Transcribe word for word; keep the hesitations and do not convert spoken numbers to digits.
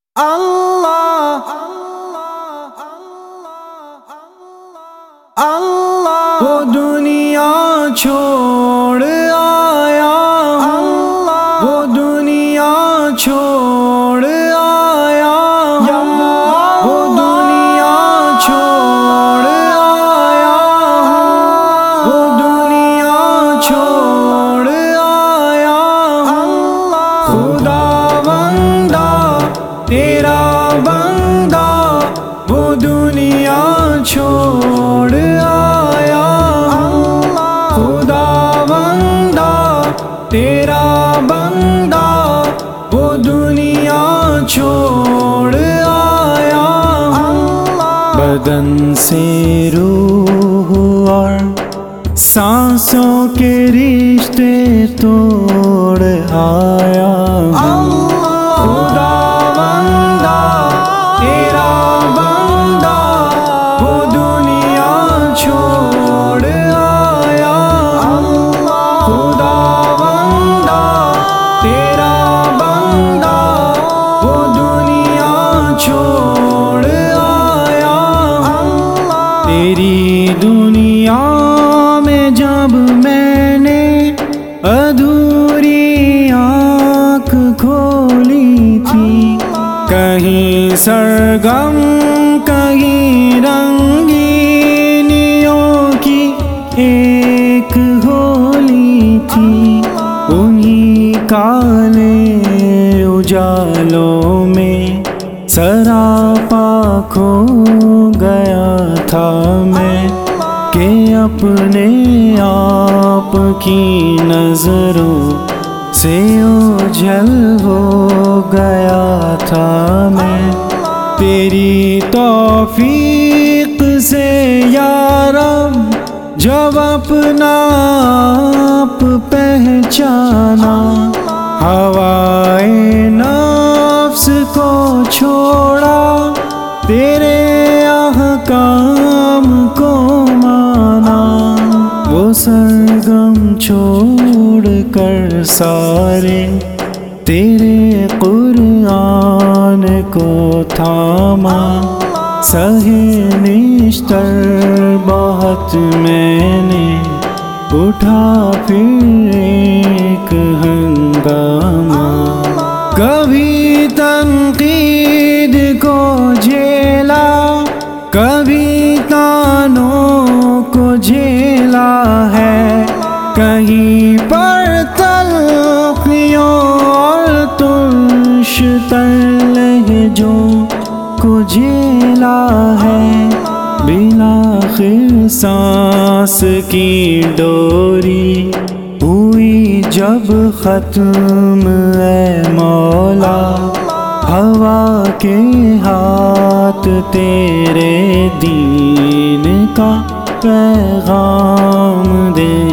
اللہ اللہ وہ دنیا چھوڑ آیا ہوں، وہ دنیا چھوڑ آیا ہوں، وہ دنیا چھوڑ آیا ہوں، وہ دنیا چھوڑ آیا ہوں۔ خدا بندہ تیرا بندہ وہ دنیا چھوڑ آیا ہوں، خدا بندہ تیرا بندہ وہ دنیا چھوڑ آیا ہوں۔ بدن سے روح اور سانسوں کے رشتے توڑ آیا ہوں، خدا بندہ تیرا بندہ وہ دنیا چھوڑ آیا ہوں، خدا بندہ تیرا بندہ وہ دنیا چھوڑ آیا ہوں۔ تیری دنیا میں جب میں نے ادھوری آنکھ کھولی تھی، کہیں سرگم کہیں رنگینیوں کی ایک ہولی تھی، انہی کالے اجالوں میں سراپا کھو گیا تھا میں، کہ اپنے آپ کی نظروں سے اوجھل ہو گیا تھا میں۔ تیری توفیق سے یا رب جب اپنا آپ پہچانا، ہوائے نفس کو چھوڑا، تیرے احکام کو مانا، وہ سرگم چھوڑ کر سارے تیرے قرآن کو تھاما، سہے نشتر بہت میں نے اٹھا پھر ایک ہنگامہ، کبھی تنقید کو جھیلا، کبھی تانوں کو جھیلا ہے، کہیں پر تلخیوں اور ترش تر لہجوں کو جھیلا ہے، بالآخر سانس کی ڈوری ہوئی جب ختم اے مولا، ہوا کے ہاتھ تیرے دین کا پیغام دے